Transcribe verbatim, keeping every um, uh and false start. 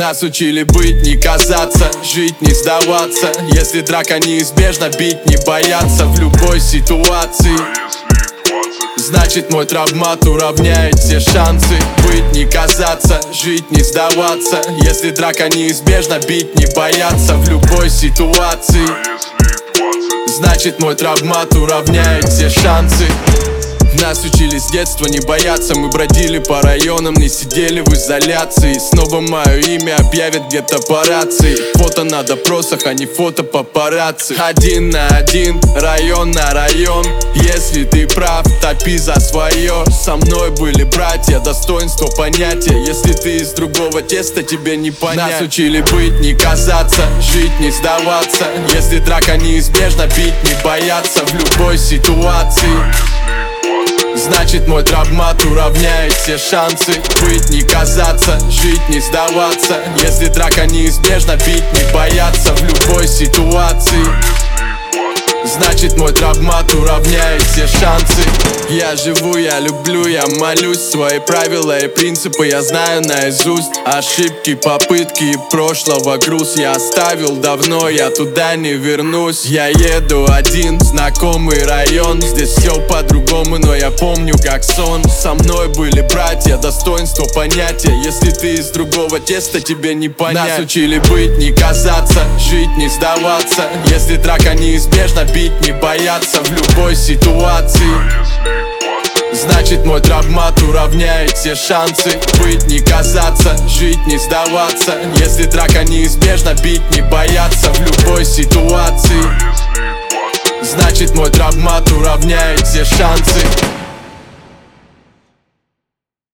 Нас учили быть, не казаться, жить, не сдаваться. Если драка неизбежна, бить, не бояться в любой ситуации. Значит, мой травмат уравняет все шансы. Быть, не казаться, жить, не сдаваться. Если драка неизбежна, бить, не бояться в любой ситуации. Значит, мой травмат уравняет все шансы. Нас учили с детства не бояться. Мы бродили по районам, не сидели в изоляции. Снова мое имя объявят где-то по рации. Фото на допросах, а не фото папарацци. Один на один, район на район. Если ты прав, топи за свое. Со мной были братья, достоинство понятия. Если ты из другого теста, тебе не понять. Нас учили быть, не казаться, жить, не сдаваться. Если драка неизбежна, бить, не бояться в любой ситуации. Значит, мой травмат уравняет все шансы. Быть, не казаться, жить, не сдаваться. Если драка неизбежна, бить, не бояться в любой ситуации. Значит, мой травмат уравняет все шансы. Я живу, я люблю, я молюсь. Свои правила и принципы я знаю наизусть. Ошибки, попытки и прошлого груз я оставил давно, я туда не вернусь. Я еду один в знакомый район. Здесь все по-другому, но я помню как сон. Со мной были братья, достоинство понятия. Если ты из другого теста, тебе не понять. Нас учили быть, не казаться, жить, не сдаваться. Если драка неизбежна, бить, не бояться в любой ситуации. Значит, мой травмат уравняет все шансы. Быть, не казаться, жить, не сдаваться. Если драка неизбежна, бить, не бояться в любой ситуации. Значит, мой травмат уравняет все шансы.